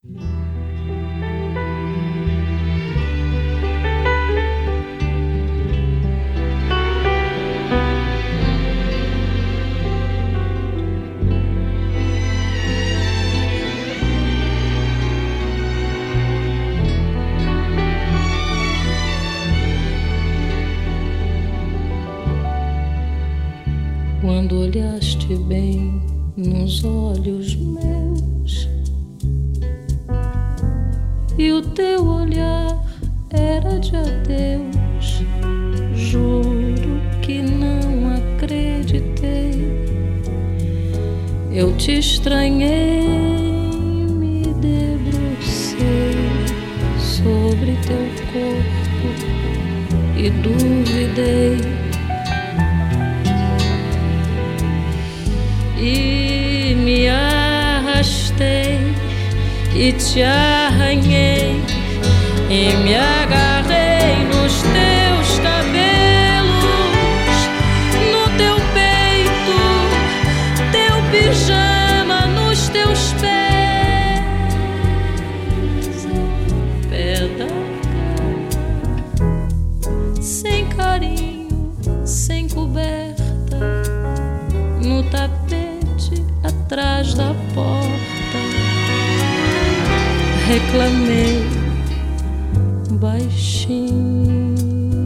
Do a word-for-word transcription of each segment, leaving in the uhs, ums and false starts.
Quando olhaste bem nos olhos meus e o teu olhar era de adeus, juro que não acreditei. Eu te estranhei, me debrucei sobre teu corpo e duvidei. E me arrastei e te arranhei e me agarrei nos teus cabelos, no teu peito, teu pijama nos teus pés, ao pé da cama, sem carinho, sem coberta, no tapete atrás da porta. Reclamei baixinho,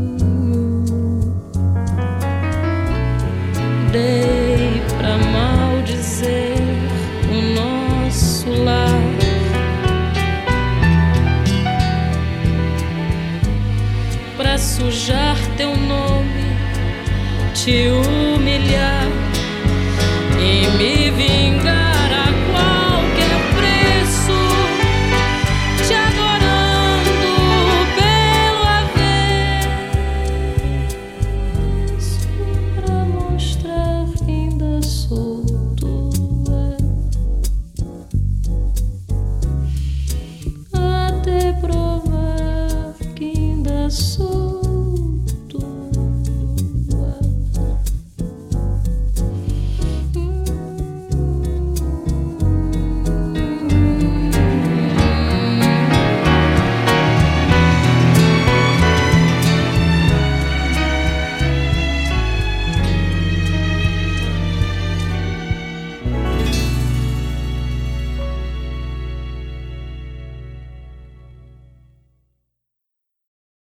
dei pra maldizer o nosso lar. Pra sujar teu nome, te humilhar e me vingar.